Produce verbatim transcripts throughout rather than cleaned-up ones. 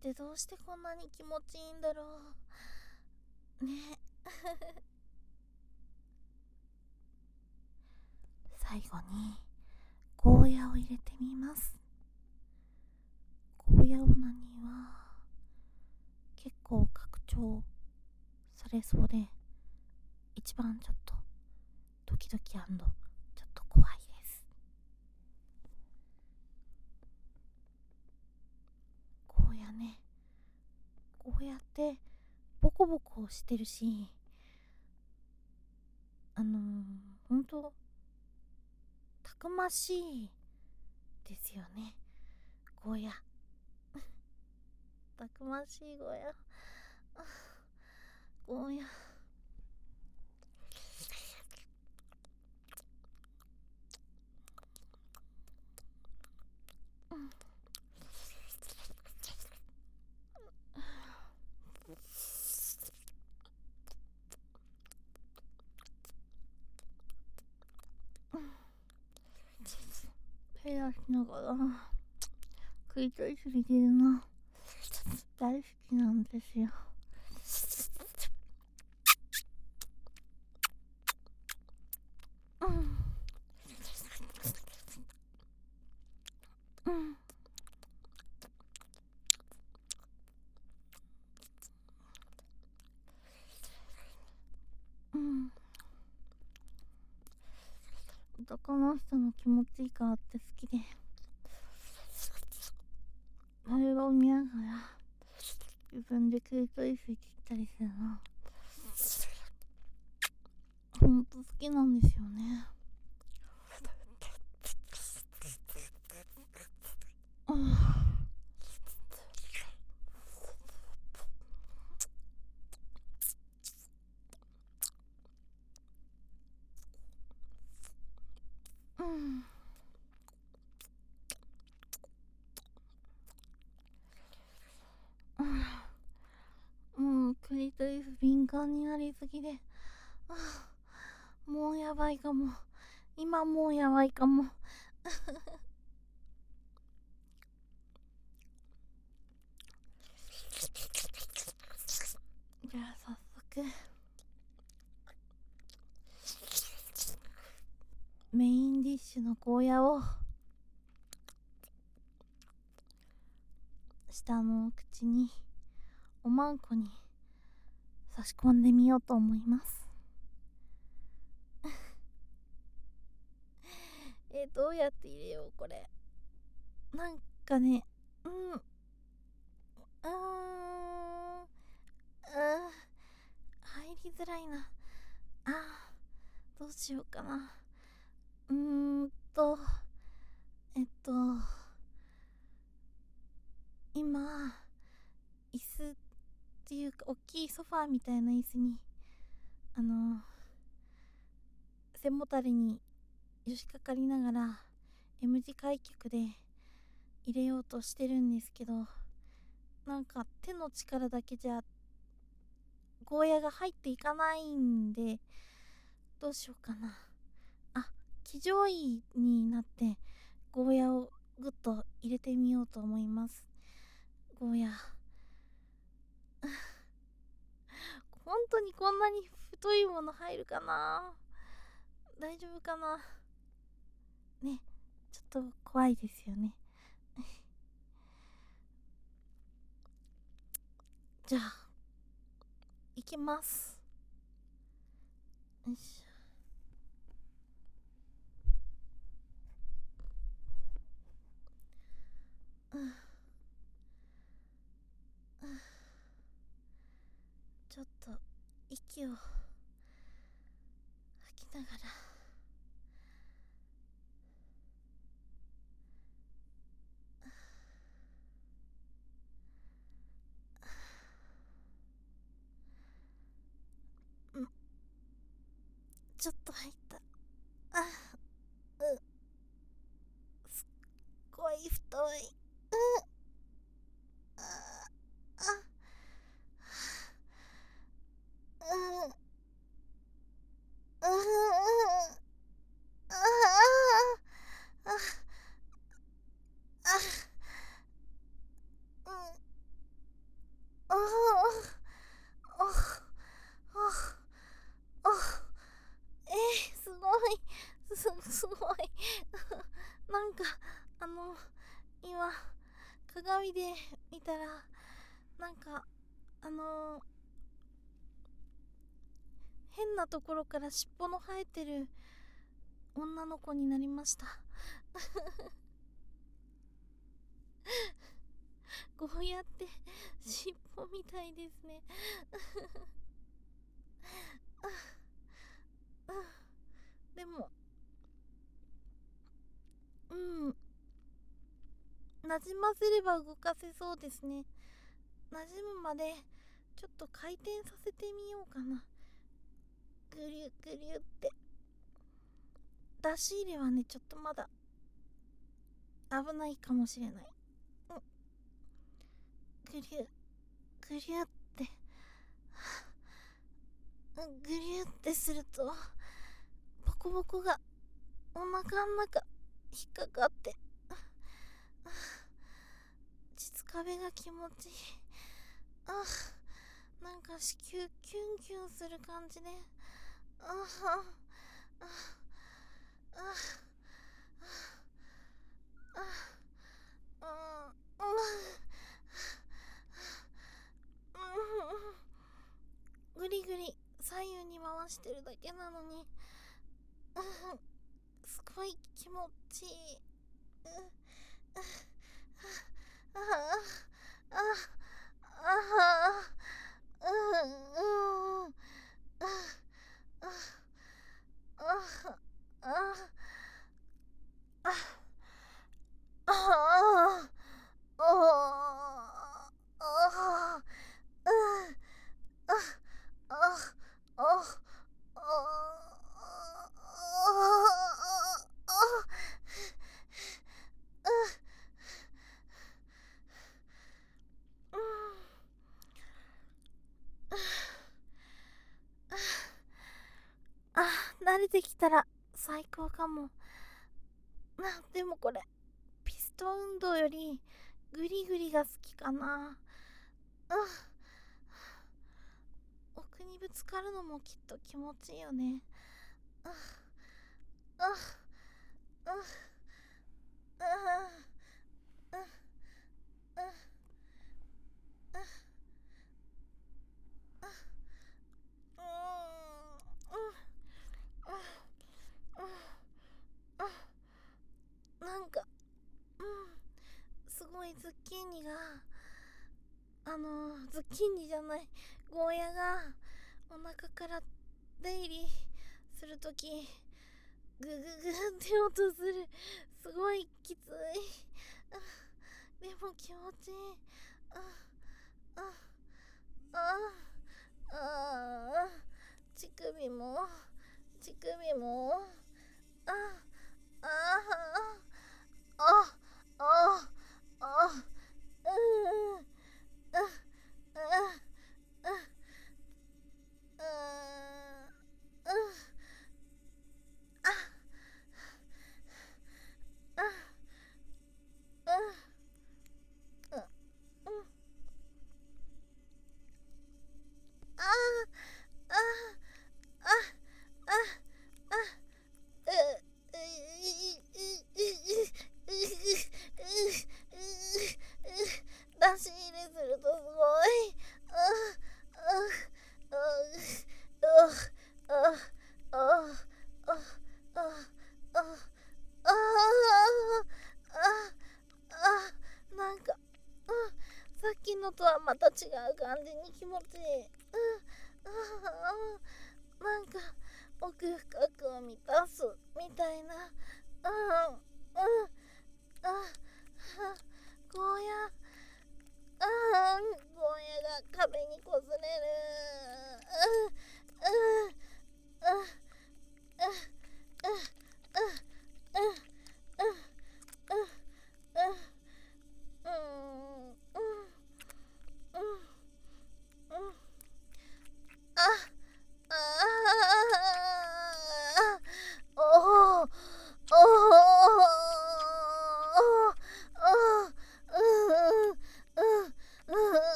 ってどうしてこんなに気持ちいいんだろうね。最後にゴーヤを入れてみます。ゴーヤオナニーは結構拡張されそうで、一番ちょっとドキドキ&ちょっと怖いです。ゴーヤね、ゴーヤってボコボコしてるし、あのー、ほんとたくましいですよね、ゴーヤ。たくましいゴーヤ。ゴーヤ。ヘラしながら食いたいすぎてるな。大好きなんですよ。うんうんうん。男の人の気持ちいい顔って好きで、あれを見ながら自分で食いたいすぎたりするのほんと好きなんですよね。うん。うんうん、もうクリトリス敏感になりすぎで、ああ、もうやばいかも。今もうやばいかも。じゃあ早速メインディッシュのゴーヤを下の口におまんこに差し込んでみようと思います。えどうやって入れようこれ。なんかね、うんうーんあ入りづらいな。あどうしようかな。うーんとえっと今椅子っていうか大きいソファーみたいな椅子にあの背もたれによしかかりながら M 字開脚で入れようとしてるんですけど、なんか手の力だけじゃゴーヤが入っていかないんで、どうしようかな。あ、騎乗位になってゴーヤをぐっと入れてみようと思います。ゴーヤ本当にこんなに太いもの入るかな。大丈夫かなね。ちょっと怖いですよね。じゃあいきます。よいしょ。うんうんちょっと息を吐きながらうんちょっと入った。あうすっごい太い。うんああうんうんああああうんたらなんかあのー、変なところから尻尾の生えてる女の子になりましたゴーヤって尻尾みたいですねでもうんなじませれば動かせそうですね。なじむまでちょっと回転させてみようかな。ぐりゅぐりゅって。出し入れはねちょっとまだ危ないかもしれない。うん、ぐりゅぐりゅって、うん、ぐりゅってするとボコボコがお腹の中引っかかって膣壁が気持ちいい。あ、なんか子宮キュンキュンする感じで、ああああああぐりぐり左右に回してるだけなのに、すごい気持ちいい。ああああうんうんああああああああ、慣れてきたら最高かも。な、でもこれピストン運動よりグリグリが好きかな。うん、奥にぶつかるのもきっと気持ちいいよね。うん、うん、うん、うん、うん、うん、なんか、うん、すごいズッキーニが、あのー、ズッキーニじゃない、ゴーヤがお腹から出入りするとき、グググって音する。すごいきつい。でも気持ちいい。あああああ、乳首も乳首もああああああうんうん出し入れするとすごい。なんか、さっきのとはまた違う感じに気持ちいい。なんか奥深くを満たすみたいな。うんうんあゴーヤあゴーヤが壁にこすれる。うんうん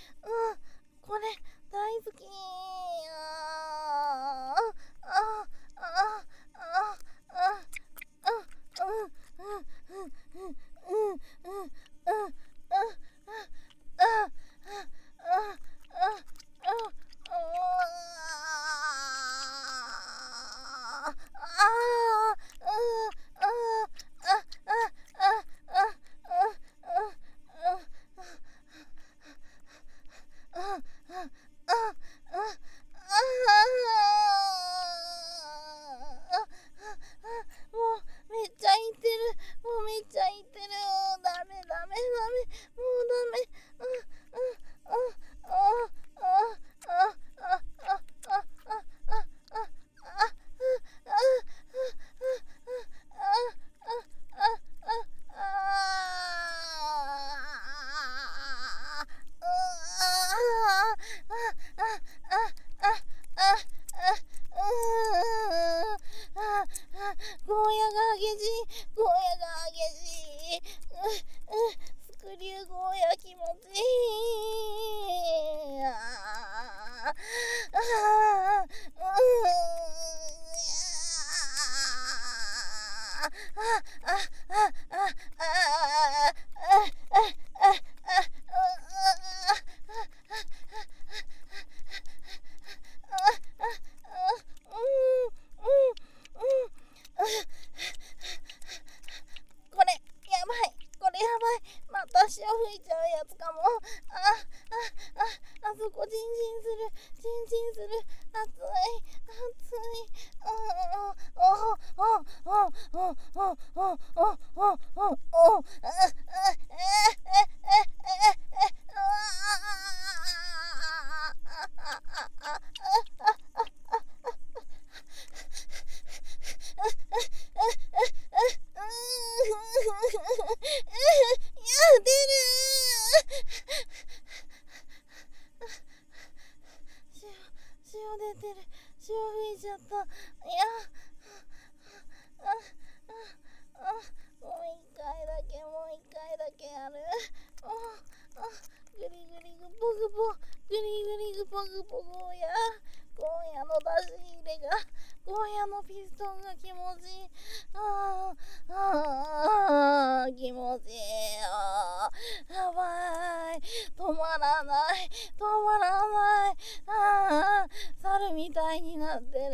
これ大好き。あーあーあーあーあーうんうんうんうんうんうんうんうんもうめっちゃいってる。もうめっちゃいってる。ダメダメダメ。もうダメ。うんうんうんあああああああああゴーヤが激しい。ゴーヤが激しい。スクリューゴーヤ気持ちいい。あああこれやばい。これやばい。また潮吹いちゃうやつかも。ああああそこジンジンする。ジンジンする。熱い熱い。おおおおおおおおおおおお出る潮潮出てる。潮吹いちゃった。いやあああもう一回だけもう一回だけやる。ああグリグリグポグポグリグリグポグポゴーヤゴーヤの出し入れがゴーヤのピストンが気持ちいい。ああああ気持ちいいよ。やばい。止まらない止まらない。ああ猿みたいになってる。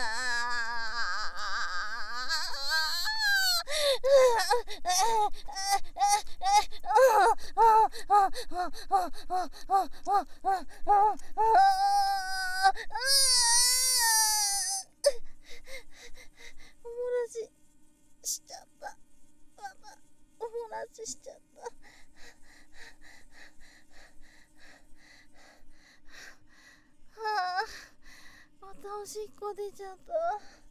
おもらししちゃった。またおもらししちゃった。はあまたおしっこ出ちゃった。